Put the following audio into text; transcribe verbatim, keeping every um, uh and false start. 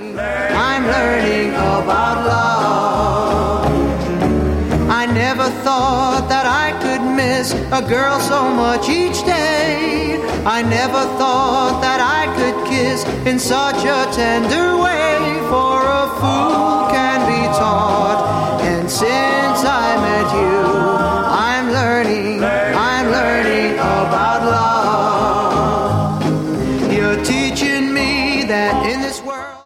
I'm learning about love. I never thought that I could miss a girl so much each day. I never thought that I could kiss in such a tender way.